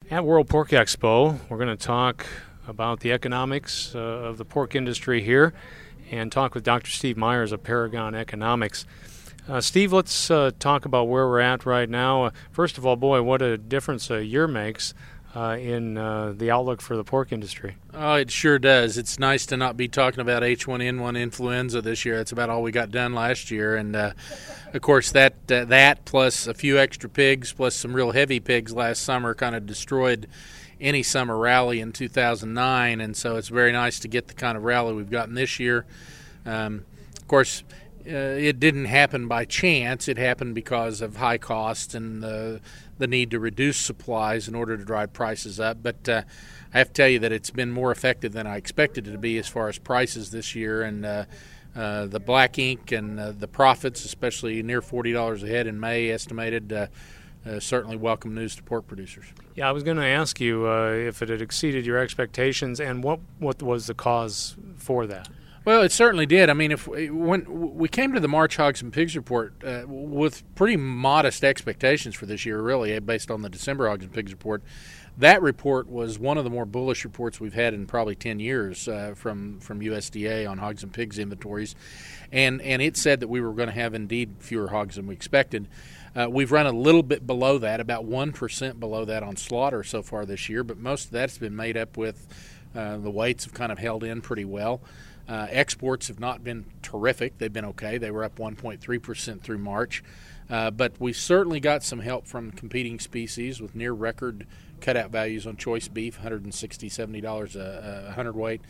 At World Pork Expo, we're going to talk about the economics of the pork industry here and talk with Dr. Steve Myers of Paragon Economics. Steve, let's talk about where we're at right now. First of all, boy, what a difference a year makes in the outlook for the pork industry. Oh, it sure does. It's nice to not be talking about H1N1 influenza this year. That's about all we got done last year. And, of course, that plus a few extra pigs plus some real heavy pigs last summer kind of destroyed any summer rally in 2009. And so it's very nice to get the kind of rally we've gotten this year. Of course, it didn't happen by chance. It happened because of high costs and the need to reduce supplies in order to drive prices up. But I have to tell you that it's been more effective than I expected it to be as far as prices this year. And the black ink and the profits, especially near $40 a head in May, estimated, certainly welcome news to pork producers. Yeah, I was going to ask you if it had exceeded your expectations and what was the cause for that? Well, it certainly did. I mean, when we came to the March Hogs and Pigs report with pretty modest expectations for this year, really, based on the December Hogs and Pigs report, that report was one of the more bullish reports we've had in probably 10 years from USDA on hogs and pigs inventories, and it said that we were going to have indeed fewer hogs than we expected. We've run a little bit below that, about 1% below that on slaughter so far this year, but most of that's been made up with the weights have kind of held in pretty well. Exports have not been terrific. They've been okay. They were up 1.3% through March. But we certainly got some help from competing species with near record cutout values on choice beef, $160, $70 a hundredweight.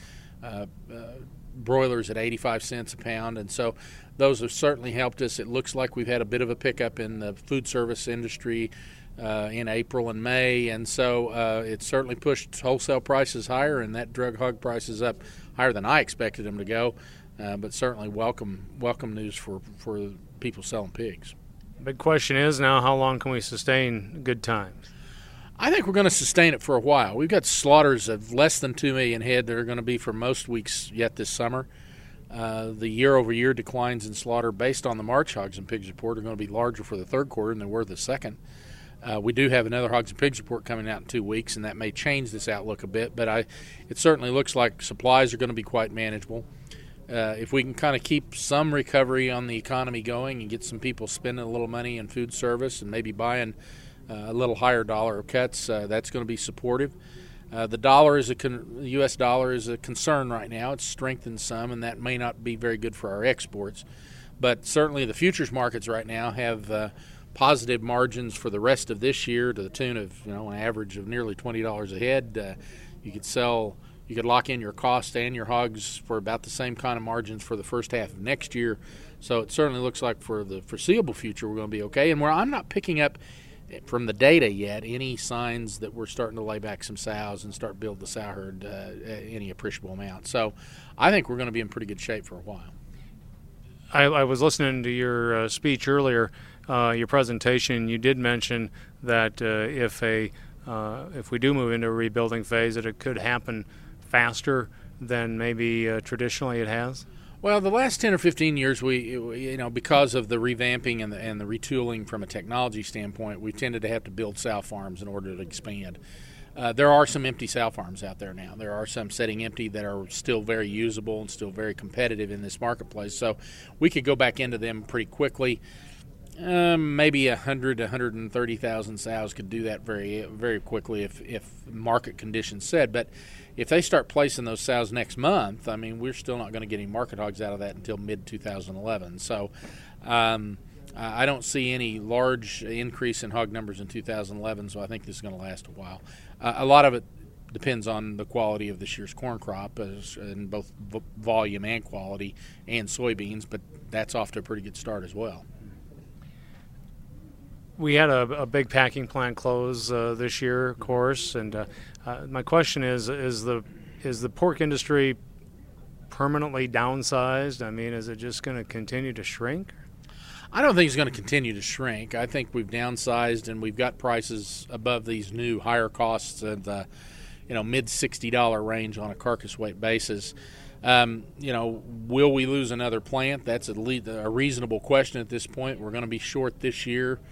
Broilers at 85 cents a pound. And so those have certainly helped us. It looks like we've had a bit of a pickup in the food service industry in April and May, and so it certainly pushed wholesale prices higher, and that drug hog prices up higher than I expected them to go. But certainly welcome news for people selling pigs. Big question is now, how long can we sustain good times? I think we're going to sustain it for a while. We've got slaughters of less than 2 million head that are going to be for most weeks yet this summer. The year-over-year declines in slaughter based on the March Hogs and Pigs report are going to be larger for the third quarter than they were the second. We do have another Hogs and Pigs report coming out in 2 weeks, and that may change this outlook a bit, but it certainly looks like supplies are going to be quite manageable. If we can kind of keep some recovery on the economy going and get some people spending a little money in food service and maybe buying a little higher dollar cuts, that's going to be supportive. The dollar the U.S. dollar is a concern right now. It's strengthened some, and that may not be very good for our exports. But certainly the futures markets right now have positive margins for the rest of this year to the tune of an average of nearly $20 a head. You could lock in your cost and your hogs for about the same kind of margins for the first half of next year. So it certainly looks like for the foreseeable future we're going to be okay. And where I'm not picking up from the data yet any signs that we're starting to lay back some sows and start build the sow herd any appreciable amount. So I think we're going to be in pretty good shape for a while. I was listening to your speech earlier, your presentation. You did mention that if we do move into a rebuilding phase, that it could happen faster than maybe traditionally it has. Well, the last 10 or 15 years, we because of the revamping and the retooling from a technology standpoint, we tended to have to build sow farms in order to expand. There are some empty sow farms out there now. There are some sitting empty that are still very usable and still very competitive in this marketplace. So we could go back into them pretty quickly. Maybe 100 to 130,000 sows could do that very, very quickly if market conditions said. But if they start placing those sows next month, I mean, we're still not going to get any market hogs out of that until mid-2011. So I don't see any large increase in hog numbers in 2011, so I think this is going to last a while. A lot of it depends on the quality of this year's corn crop in both volume and quality and soybeans, but that's off to a pretty good start as well. We had a big packing plant close this year, of course, and my question is the pork industry permanently downsized? I mean, is it just going to continue to shrink? I don't think it's going to continue to shrink. I think we've downsized and we've got prices above these new higher costs of the mid $60 range on a carcass weight basis. Will we lose another plant? That's a reasonable question at this point. We're going to be short this year.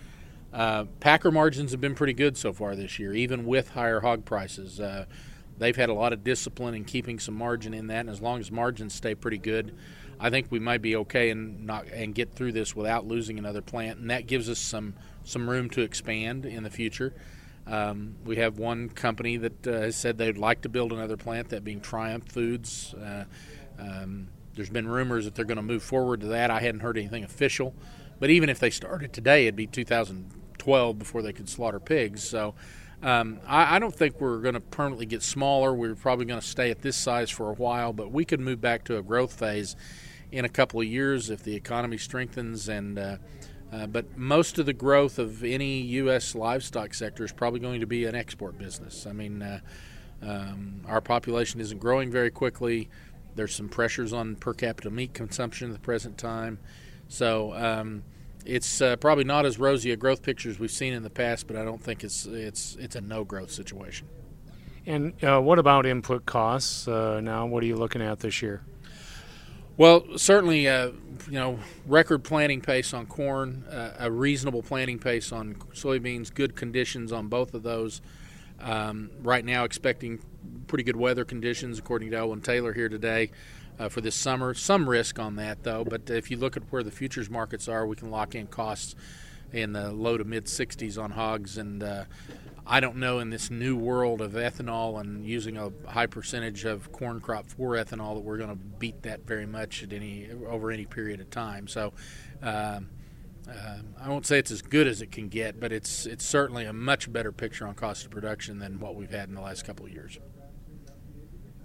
Packer margins have been pretty good so far this year, even with higher hog prices. They've had a lot of discipline in keeping some margin in that, and as long as margins stay pretty good, I think we might be okay and get through this without losing another plant, and that gives us some room to expand in the future. We have one company that has said they'd like to build another plant, that being Triumph Foods. There's been rumors that they're going to move forward to that. I hadn't heard anything official, but even if they started today, it'd be 2012 before they could slaughter pigs. So I don't think we're going to permanently get smaller. We're probably going to stay at this size for a while, but we could move back to a growth phase in a couple of years if the economy strengthens. But most of the growth of any U.S. livestock sector is probably going to be an export business. I mean, our population isn't growing very quickly. There's some pressures on per capita meat consumption at the present time. So it's probably not as rosy a growth picture as we've seen in the past, but I don't think it's a no-growth situation. And what about input costs now? What are you looking at this year? Well, certainly, record planting pace on corn, a reasonable planting pace on soybeans, good conditions on both of those. Right now, expecting pretty good weather conditions, according to Elwyn Taylor here today, for this summer. Some risk on that, though, but if you look at where the futures markets are, we can lock in costs in the low to mid-60s on hogs, and I don't know in this new world of ethanol and using a high percentage of corn crop for ethanol that we're going to beat that very much over any period of time. So I won't say it's as good as it can get, but it's certainly a much better picture on cost of production than what we've had in the last couple of years.